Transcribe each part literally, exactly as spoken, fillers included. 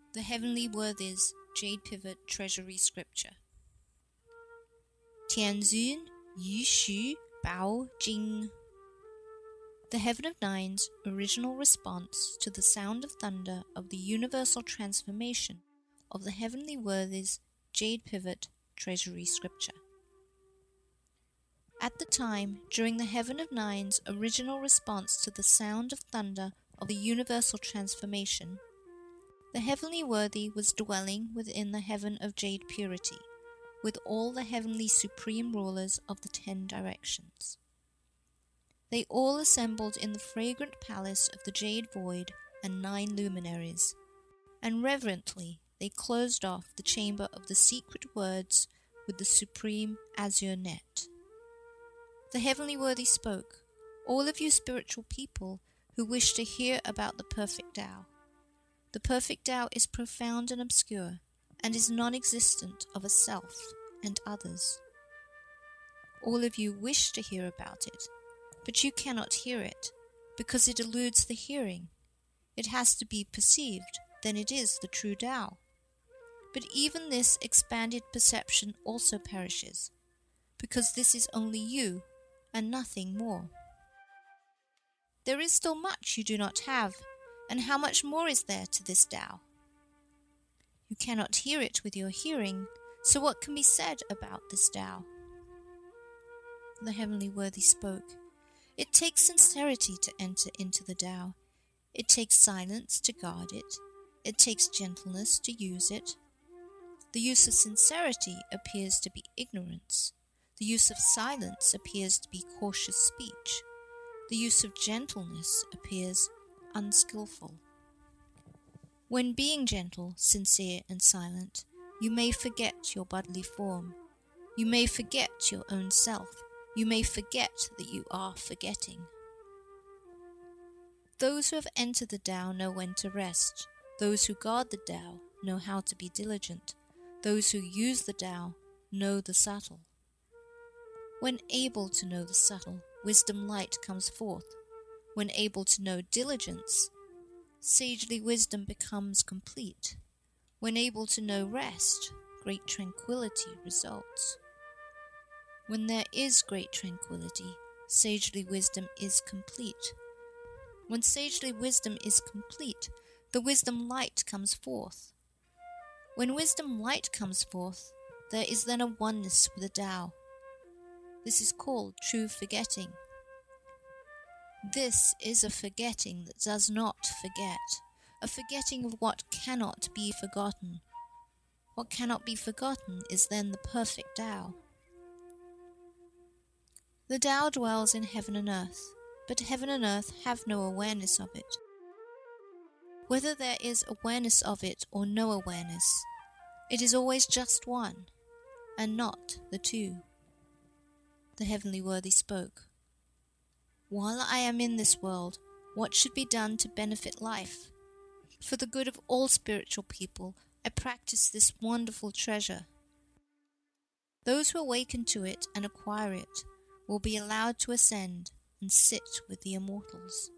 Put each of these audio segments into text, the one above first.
The Heavenly Worthies Jade Pivot Treasury Scripture. Tianzun Yu Xu Bao Jing. The Heaven of Nine's original response to the sound of thunder of the universal transformation of the Heavenly Worthies Jade Pivot Treasury Scripture. At the time, during the Heaven of Nine's original response to the sound of thunder of the universal transformation, the Heavenly Worthy was dwelling within the Heaven of Jade Purity, with all the Heavenly Supreme Rulers of the Ten Directions. They all assembled in the fragrant palace of the Jade Void and Nine Luminaries, and reverently they closed off the chamber of the secret words with the supreme azure net. The Heavenly Worthy spoke, "All of you spiritual people who wish to hear about the perfect Tao. The perfect Tao is profound and obscure, and is non-existent of a self and others. All of you wish to hear about it, but you cannot hear it, because it eludes the hearing. It has to be perceived, then it is the true Tao. But even this expanded perception also perishes, because this is only you, and nothing more. There is still much you do not have, and how much more is there to this Tao? You cannot hear it with your hearing, so what can be said about this Tao?" The Heavenly Worthy spoke, "It takes sincerity to enter into the Tao. It takes silence to guard it. It takes gentleness to use it. The use of sincerity appears to be ignorance. The use of silence appears to be cautious speech. The use of gentleness appears unskillful. When being gentle, sincere, and silent, you may forget your bodily form. You may forget your own self. You may forget that you are forgetting. Those who have entered the Tao know when to rest. Those who guard the Tao know how to be diligent. Those who use the Tao know the subtle. When able to know the subtle, wisdom light comes forth. When able to know diligence, sagely wisdom becomes complete. When able to know rest, great tranquility results. When there is great tranquility, sagely wisdom is complete. When sagely wisdom is complete, the wisdom light comes forth. When wisdom light comes forth, there is then a oneness with the Tao. This is called true forgetting. This is a forgetting that does not forget, a forgetting of what cannot be forgotten. What cannot be forgotten is then the perfect Tao. The Tao dwells in heaven and earth, but heaven and earth have no awareness of it. Whether there is awareness of it or no awareness, it is always just one, and not the two. The Heavenly Worthy spoke, "While I am in this world, what should be done to benefit life? For the good of all spiritual people, I practice this wonderful treasure. Those who awaken to it and acquire it will be allowed to ascend and sit with the immortals."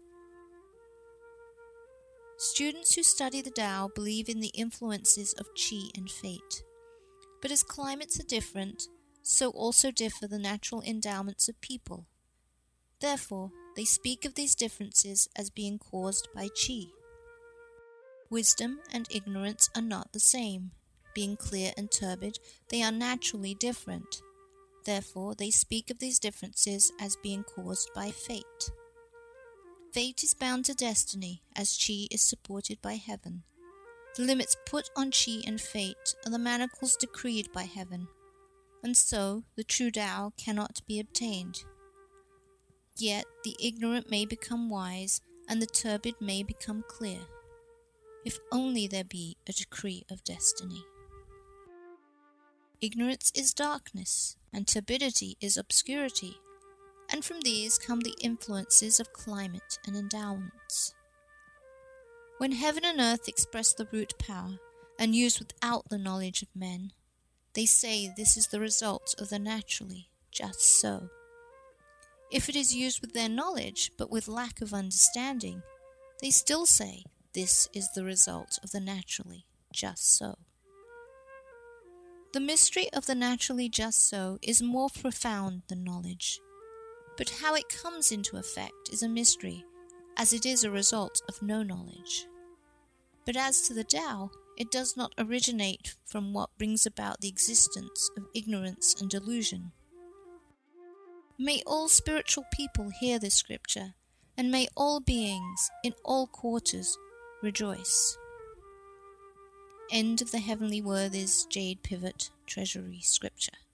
Students who study the Tao believe in the influences of Qi and fate. But as climates are different, so also differ the natural endowments of people. Therefore, they speak of these differences as being caused by Qi. Wisdom and ignorance are not the same. Being clear and turbid, they are naturally different. Therefore, they speak of these differences as being caused by fate. Fate is bound to destiny, as Qi is supported by heaven. The limits put on Qi and fate are the manacles decreed by heaven, and so the true Tao cannot be obtained. Yet the ignorant may become wise, and the turbid may become clear, if only there be a decree of destiny. Ignorance is darkness, and turbidity is obscurity, and from these come the influences of climate and endowments. When heaven and earth express the root power, and use without the knowledge of men, they say this is the result of the naturally, just so. If it is used with their knowledge, but with lack of understanding, they still say this is the result of the naturally, just so. The mystery of the naturally just so is more profound than knowledge, but how it comes into effect is a mystery, as it is a result of no knowledge. But as to the Tao, it does not originate from what brings about the existence of ignorance and delusion. May all spiritual people hear this scripture, and may all beings in all quarters rejoice. End of the Heavenly Worthies Jade Pivot Treasury Scripture.